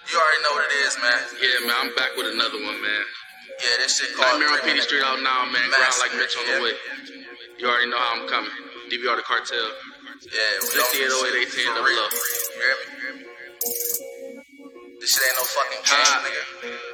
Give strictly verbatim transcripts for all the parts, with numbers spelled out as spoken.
You already know what it is, man. Yeah, man, I'm back with another one, man. Yeah, this shit called Nightmare on P D Street out now, man. Grind like Mitch on the yeah. way. You already know how I'm coming. D V R the Cartel. Yeah, we sixty-eight oh eight eighteen double up. You hear me? This shit ain't no fucking game, uh, nigga.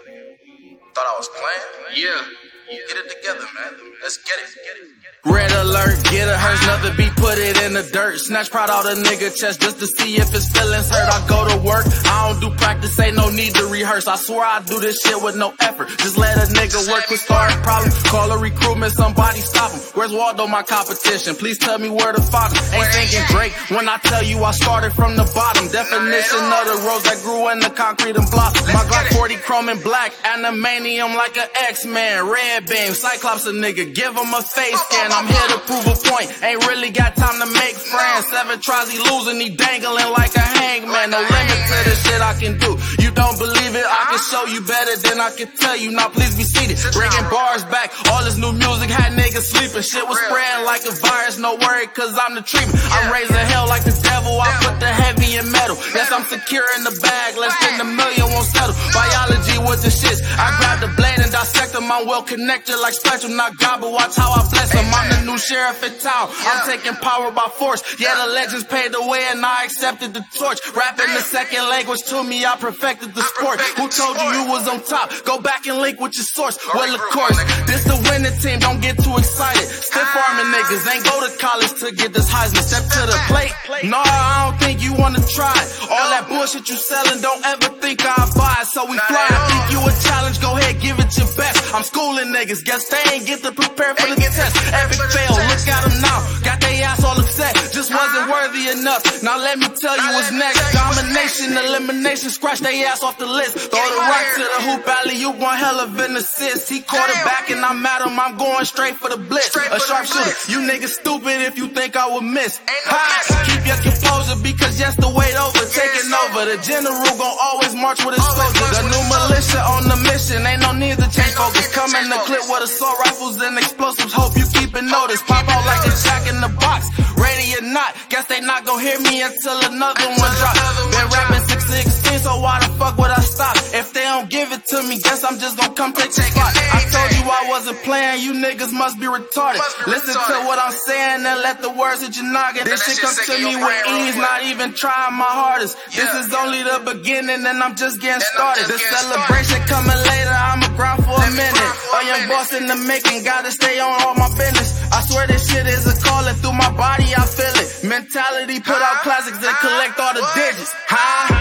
Thought I was playing? Yeah. Get it together, man. Let's get it. Get it. Red alert, get it hurts, another beat, put it in the dirt. Snatch pride out a nigga chest just to see if his feelings hurt. I go to work, I don't do practice, ain't no need to rehearse. I swear I do this shit with no effort. Just let a nigga work with starting problems. Call a recruitment, somebody stop him. Where's Waldo, my competition? Please tell me where to find him. Ain't thinking Drake when I tell you I started from the bottom. Definition of the rose that grew in the concrete and blossom. My Glock forty chrome and black, animanium like an X-Man. Red beam, Cyclops a nigga, give him a face scan. I'm here to prove a point, ain't really got time to make friends. Seven tries, he losing, he dangling like a hangman. No limit to the shit I can do. You don't believe it, I can show you better than I can tell you. Now please be seated, bringing bars back. All this new music had niggas sleeping. Shit was spreading like a virus, no worry, cause I'm the treatment. I'm raising hell like the devil, I put the heavy in metal. Yes, I'm secure in the bag, less than a million won't settle. Biology with the shits, I grab the blade and dissect them. I'm well connected like Spectrum, not God, but watch how I bless them. I'm the new sheriff in town, I'm taking power by force. Yeah, the legends paved the way and I accepted the torch. Rapping the second language to me, I perfected the sport. Who told you you was on top? Go back and link with your source. Well, of course, this the winning team, don't get too excited. Stiff arming niggas, ain't go to college to get this Heisman. Step to the plate, no, I don't think you wanna try it. All that bullshit you selling, don't ever think I'll buy it. So we fly, think you a challenge, go ahead, give it your best. I'm schooling niggas, guess they ain't get to prepare for the test. Epic fail, look at them now, got they ass all upset. Just wasn't worthy enough, now let me tell you what's next. Domination, elimination, scratch they ass off the list. Throw the rock to the hoop alley, you one hell of an assist. He quarterback and I'm at him, I'm going straight for the blitz. A sharpshooter, you niggas stupid if you think I would miss. Ha! Keep your composure because yes, the weight over, taking over. The general gon' always march with his soldiers. The new militia on the mission, ain't no need to change focus. Come in the clip with assault rifles and explosives, hope you keepin' notice. Pop out like a jack in the box, ready or not, guess they not gon' hear me until another one drop. Been rapping six sixteen, so why the fuck would I stop? If they don't give it to me, guess I'm just gon' come take the spot. I told you I wasn't playing, you niggas must be retarded. Listen to what I'm saying and let the words hit your noggin. This shit comes to me with ease, not even trying my hardest. This is only the beginning and I'm just getting started. The celebration coming later, I'ma grind for a minute. A young boss in the making, gotta stay on all my business. I swear this shit is a calling, through my body I feel it. Mentality, put out classics and collect all the digits. Ha!